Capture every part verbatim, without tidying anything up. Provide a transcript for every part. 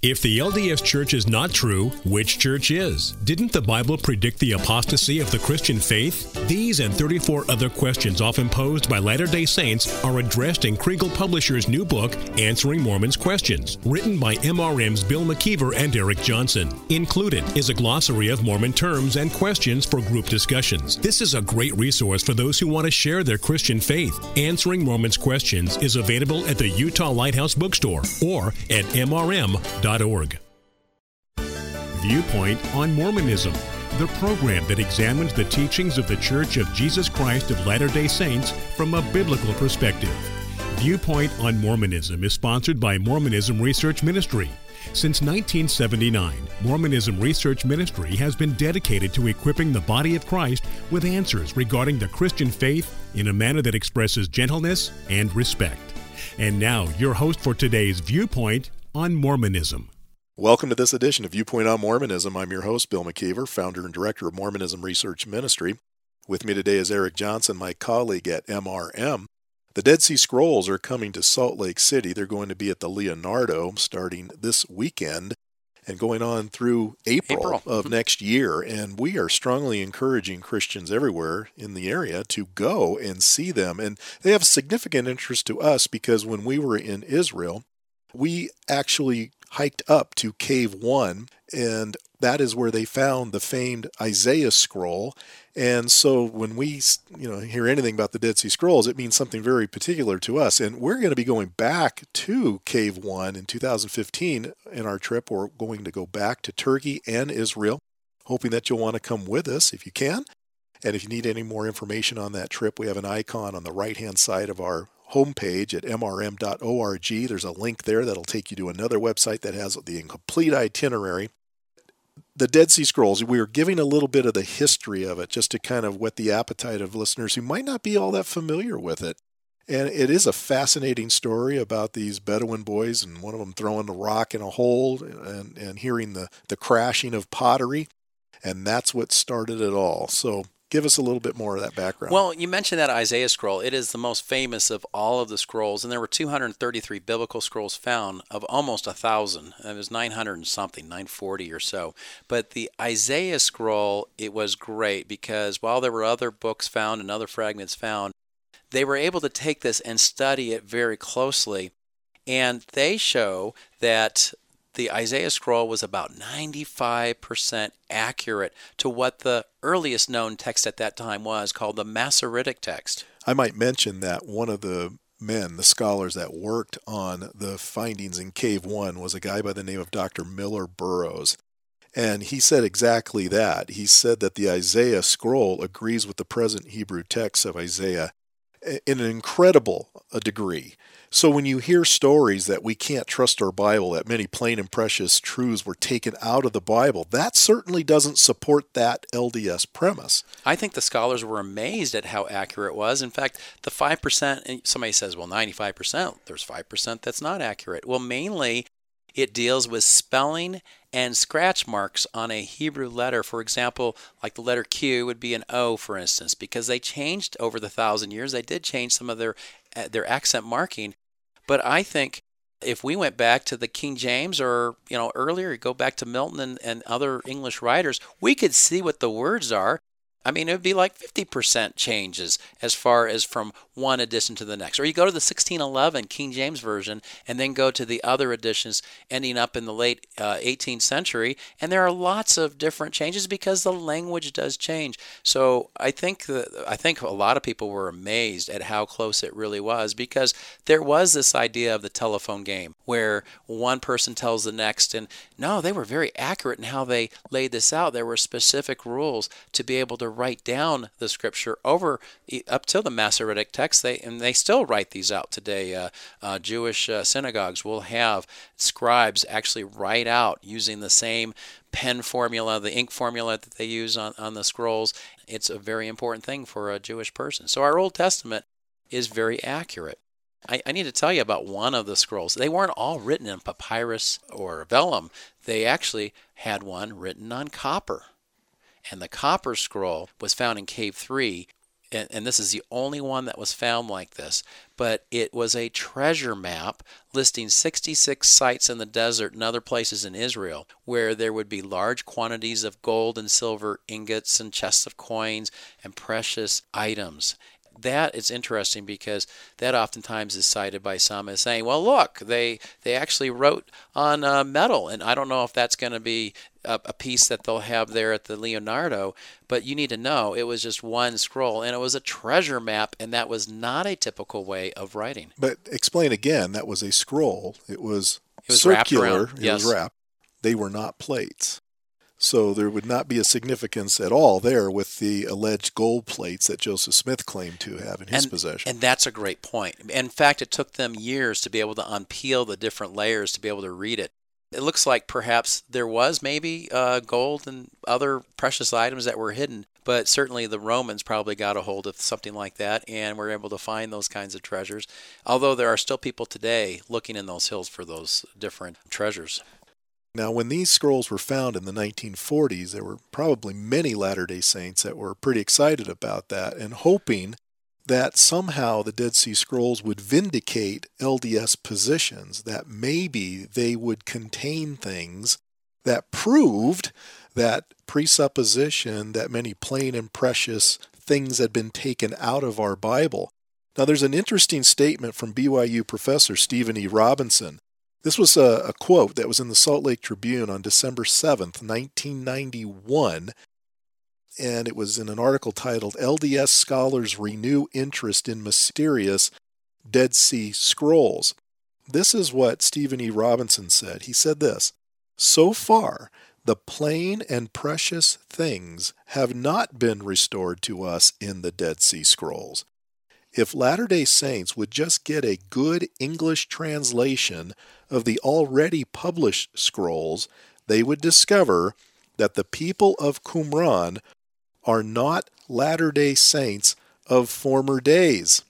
If the L D S Church is not true, which church is? Didn't the Bible predict the apostasy of the Christian faith? These and thirty-four other questions often posed by Latter-day Saints are addressed in Kriegel Publishers' new book, Answering Mormons' Questions, written by M R M's Bill McKeever and Eric Johnson. Included is a glossary of Mormon terms and questions for group discussions. This is a great resource for those who want to share their Christian faith. Answering Mormons' Questions is available at the Utah Lighthouse Bookstore or at M R M dot org. Viewpoint on Mormonism, the program that examines the teachings of the Church of Jesus Christ of Latter-day Saints from a biblical perspective. Viewpoint on Mormonism is sponsored by Mormonism Research Ministry. Since nineteen seventy-nine, Mormonism Research Ministry has been dedicated to equipping the body of Christ with answers regarding the Christian faith in a manner that expresses gentleness and respect. And now, your host for today's Viewpoint on Mormonism. Welcome to this edition of Viewpoint on Mormonism. I'm your host, Bill McKeever, founder and director of Mormonism Research Ministry. With me today is Eric Johnson, my colleague at M R M. The Dead Sea Scrolls are coming to Salt Lake City. They're going to be at the Leonardo starting this weekend and going on through April, April. of next year. And we are strongly encouraging Christians everywhere in the area to go and see them. And they have significant interest to us because when we were in Israel, we actually hiked up to Cave One, and that is where they found the famed Isaiah scroll. And so when we, you know, hear anything about the Dead Sea Scrolls, it means something very particular to us. And we're going to be going back to Cave One in two thousand fifteen in our trip. We're going to go back to Turkey and Israel, hoping that you'll want to come with us if you can. And if you need any more information on that trip, we have an icon on the right-hand side of our homepage at M R M dot org. There's a link there that'll take you to another website that has the complete itinerary. The Dead Sea Scrolls, we are giving a little bit of the history of it just to kind of whet the appetite of listeners who might not be all that familiar with it. And it is a fascinating story about these Bedouin boys and one of them throwing the rock in a hole and, and hearing the, the crashing of pottery. And that's what started it all. So give us a little bit more of that background. Well, you mentioned that Isaiah scroll. It is the most famous of all of the scrolls, and there were two hundred thirty-three biblical scrolls found of almost a thousand. It was nine hundred and something, nine forty or so. But the Isaiah scroll, it was great because while there were other books found and other fragments found, they were able to take this and study it very closely, and they show that the Isaiah scroll was about ninety-five percent accurate to what the earliest known text at that time was, called the Masoretic text. I might mention that one of the men, the scholars that worked on the findings in Cave One, was a guy by the name of Doctor Miller Burrows. And he said exactly that. He said that the Isaiah scroll agrees with the present Hebrew text of Isaiah in an incredible degree. So when you hear stories that we can't trust our Bible, that many plain and precious truths were taken out of the Bible, that certainly doesn't support that L D S premise. I think the scholars were amazed at how accurate it was. In fact, the five percent, somebody says, well, ninety-five percent, there's five percent that's not accurate. Well, mainly it deals with spelling and scratch marks on a Hebrew letter. For example, like the letter Q would be an O, for instance, because they changed over the thousand years. They did change some of their their accent marking. But I think if we went back to the King James or, you know, earlier, go back to Milton and, and other English writers, we could see what the words are. I mean, it would be like fifty percent changes as far as from one edition to the next. Or you go to the sixteen eleven King James Version and then go to the other editions ending up in the late uh, eighteenth century, and there are lots of different changes because the language does change. So I think that, I think a lot of people were amazed at how close it really was, because there was this idea of the telephone game where one person tells the next, and no, they were very accurate in how they laid this out. There were specific rules to be able to write down the scripture over up till the Masoretic text. They and they still write these out today. Uh, uh, Jewish uh, synagogues will have scribes actually write out using the same pen formula, the ink formula that they use on, on the scrolls. It's a very important thing for a Jewish person. So our Old Testament is very accurate. I, I need to tell you about one of the scrolls. They weren't all written in papyrus or vellum. They actually had one written on copper. And the copper scroll was found in Cave three. and, and this is the only one that was found like this, but it was a treasure map listing sixty-six sites in the desert and other places in Israel where there would be large quantities of gold and silver ingots and chests of coins and precious items. That is interesting because that oftentimes is cited by some as saying, well, look, they they actually wrote on uh, metal, and I don't know if that's going to be a, a piece that they'll have there at the Leonardo, but you need to know it was just one scroll, and it was a treasure map, and that was not a typical way of writing. But explain again, that was a scroll. It was, it was circular. Wrapped around. It yes. was wrapped. They were not plates. So there would not be a significance at all there with the alleged gold plates that Joseph Smith claimed to have in his and, possession. And that's a great point. In fact, it took them years to be able to unpeel the different layers to be able to read it. It looks like perhaps there was maybe uh, gold and other precious items that were hidden, but certainly the Romans probably got a hold of something like that and were able to find those kinds of treasures, although there are still people today looking in those hills for those different treasures. Now, when these scrolls were found in the nineteen forties, there were probably many Latter-day Saints that were pretty excited about that and hoping that somehow the Dead Sea Scrolls would vindicate L D S positions, that maybe they would contain things that proved that presupposition that many plain and precious things had been taken out of our Bible. Now, there's an interesting statement from B Y U professor Stephen E. Robinson. This was a, a quote that was in the Salt Lake Tribune on December seventh, nineteen ninety-one, and it was in an article titled, L D S Scholars Renew Interest in Mysterious Dead Sea Scrolls. This is what Stephen E. Robinson said. He said this, "So far, the plain and precious things have not been restored to us in the Dead Sea Scrolls. If Latter-day Saints would just get a good English translation of the already published scrolls, they would discover that the people of Qumran are not Latter-day Saints of former days."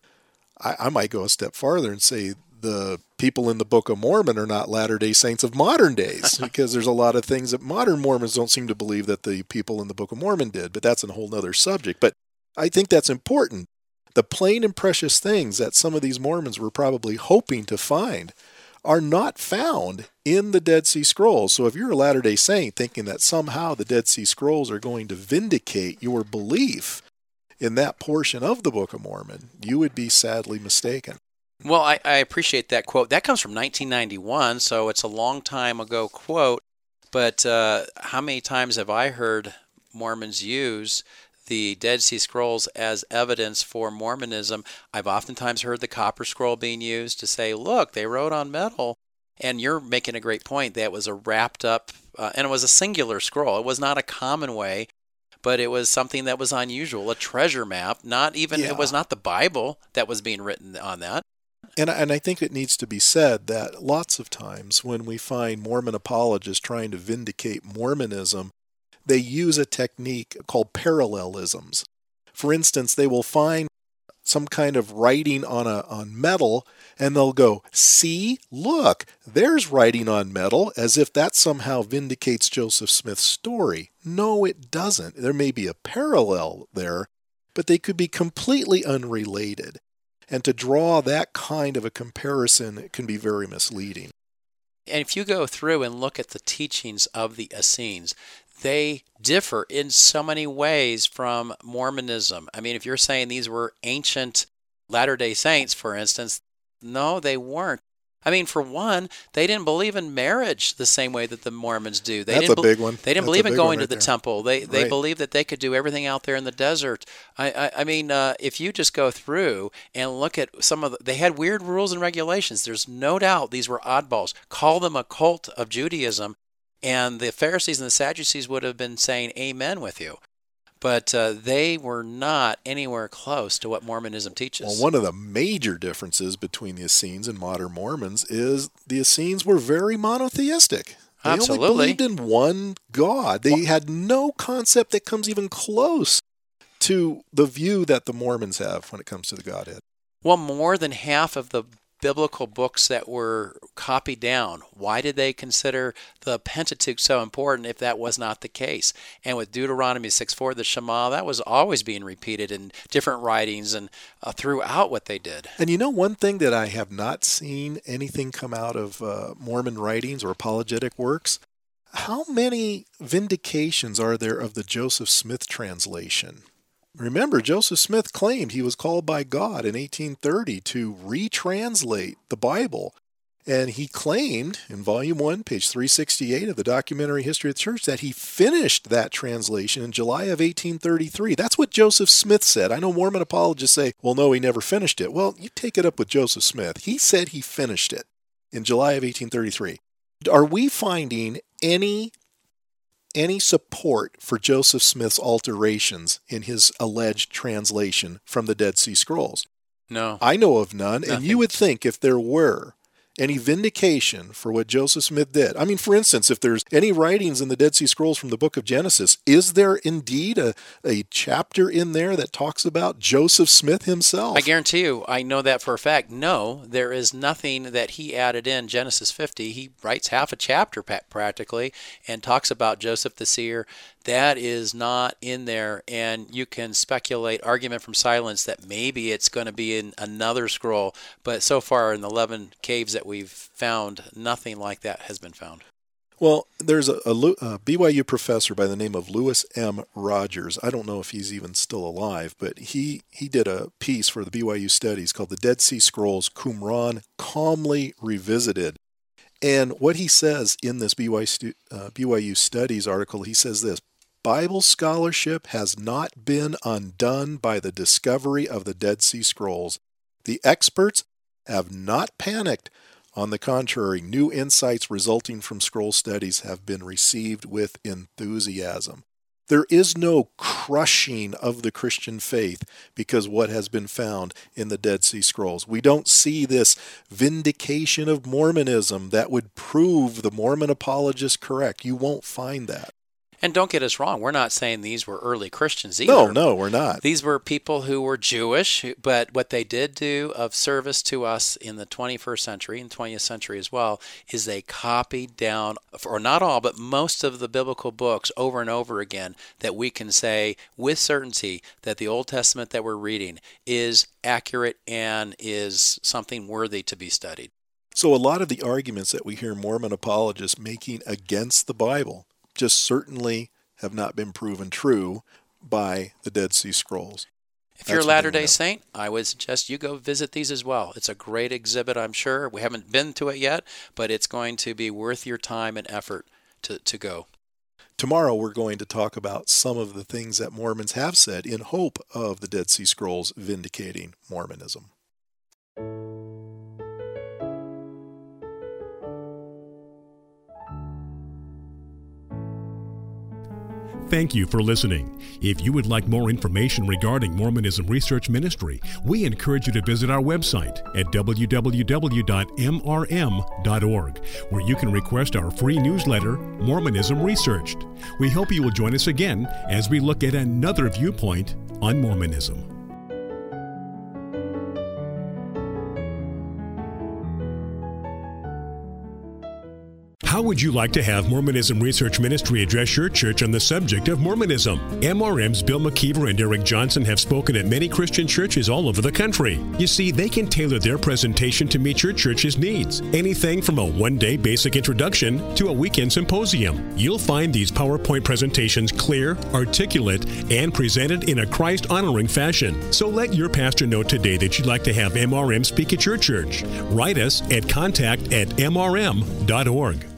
I, I might go a step farther and say the people in the Book of Mormon are not Latter-day Saints of modern days, because there's a lot of things that modern Mormons don't seem to believe that the people in the Book of Mormon did, but that's a whole other subject. But I think that's important. The plain and precious things that some of these Mormons were probably hoping to find are not found in the Dead Sea Scrolls. So if you're a Latter-day Saint thinking that somehow the Dead Sea Scrolls are going to vindicate your belief in that portion of the Book of Mormon, you would be sadly mistaken. Well, I, I appreciate that quote. That comes from nineteen ninety-one, so it's a long time ago quote. But uh, how many times have I heard Mormons use the Dead Sea Scrolls as evidence for Mormonism? I've oftentimes heard the Copper Scroll being used to say, look, they wrote on metal. And you're making a great point. That was a wrapped up, uh, and it was a singular scroll. It was not a common way, but it was something that was unusual, a treasure map. Not even, yeah. It was not the Bible that was being written on that. And, and I think it needs to be said that lots of times when we find Mormon apologists trying to vindicate Mormonism, they use a technique called parallelisms. For instance, they will find some kind of writing on a on metal, and they'll go, see, look, there's writing on metal, as if that somehow vindicates Joseph Smith's story. No, it doesn't. There may be a parallel there, but they could be completely unrelated. And to draw that kind of a comparison, it can be very misleading. And if you go through and look at the teachings of the Essenes, they differ in so many ways from Mormonism. I mean, if you're saying these were ancient Latter-day Saints, for instance, no, they weren't. I mean, for one, they didn't believe in marriage the same way that the Mormons do. They That's didn't a big one. They didn't That's believe in going right to the there. temple. They they Right. believed that they could do everything out there in the desert. I I, I mean, uh, if you just go through and look at some of the, they had weird rules and regulations. There's no doubt these were oddballs. Call them a cult of Judaism, and the Pharisees and the Sadducees would have been saying amen with you. But uh, they were not anywhere close to what Mormonism teaches. Well, one of the major differences between the Essenes and modern Mormons is the Essenes were very monotheistic. They Absolutely. only believed in one God. They had no concept that comes even close to the view that the Mormons have when it comes to the Godhead. Well, more than half of the biblical books that were copied down. Why did they consider the Pentateuch so important if that was not the case? And with Deuteronomy six four, the Shema, that was always being repeated in different writings and uh, throughout what they did. And you know, one thing that I have not seen anything come out of uh, Mormon writings or apologetic works, how many vindications are there of the Joseph Smith translation? Remember, Joseph Smith claimed he was called by God in eighteen thirty to retranslate the Bible. And he claimed in Volume one, page three sixty-eight of the Documentary History of the Church, that he finished that translation in July of eighteen thirty-three. That's what Joseph Smith said. I know Mormon apologists say, well, no, he never finished it. Well, you take it up with Joseph Smith. He said he finished it in July of eighteen thirty-three. Are we finding any any support for Joseph Smith's alterations in his alleged translation from the Dead Sea Scrolls? No. I know of none, Nothing. and you would think if there were any vindication for what Joseph Smith did. I mean, for instance, if there's any writings in the Dead Sea Scrolls from the book of Genesis, is there indeed a, a chapter in there that talks about Joseph Smith himself? I guarantee you, I know that for a fact. No, there is nothing that he added in Genesis fifty. He writes half a chapter practically and talks about Joseph the seer. That is not in there, and you can speculate, argument from silence, that maybe it's going to be in another scroll, but so far in the eleven caves that we've found, nothing like that has been found. Well, there's a, a, a B Y U professor by the name of Lewis M. Rogers. I don't know if he's even still alive, but he, he did a piece for the B Y U Studies called The Dead Sea Scrolls, Qumran Calmly Revisited. And what he says in this B Y U, stu, uh, B Y U Studies article, he says this: Bible scholarship has not been undone by the discovery of the Dead Sea Scrolls. The experts have not panicked. On the contrary, new insights resulting from scroll studies have been received with enthusiasm. There is no crushing of the Christian faith because what has been found in the Dead Sea Scrolls. We don't see this vindication of Mormonism that would prove the Mormon apologists correct. You won't find that. And don't get us wrong, we're not saying these were early Christians either. No, no, we're not. These were people who were Jewish, but what they did do of service to us in the twenty-first century and twentieth century as well is they copied down, or not all, but most of the biblical books over and over again, that we can say with certainty that the Old Testament that we're reading is accurate and is something worthy to be studied. So a lot of the arguments that we hear Mormon apologists making against the Bible just certainly have not been proven true by the Dead Sea Scrolls. If That's you're a Latter-day Saint, I would suggest you go visit these as well. It's a great exhibit, I'm sure. We haven't been to it yet, but it's going to be worth your time and effort to, to go. Tomorrow we're going to talk about some of the things that Mormons have said in hope of the Dead Sea Scrolls vindicating Mormonism. Thank you for listening. If you would like more information regarding Mormonism Research Ministry, we encourage you to visit our website at w w w dot m r m dot org, where you can request our free newsletter, Mormonism Researched. We hope you will join us again as we look at another viewpoint on Mormonism. How would you like to have Mormonism Research Ministry address your church on the subject of Mormonism? M R M's Bill McKeever and Eric Johnson have spoken at many Christian churches all over the country. You see, they can tailor their presentation to meet your church's needs. Anything from a one-day basic introduction to a weekend symposium. You'll find these PowerPoint presentations clear, articulate, and presented in a Christ-honoring fashion. So let your pastor know today that you'd like to have M R M speak at your church. Write us at contact at m r m dot org.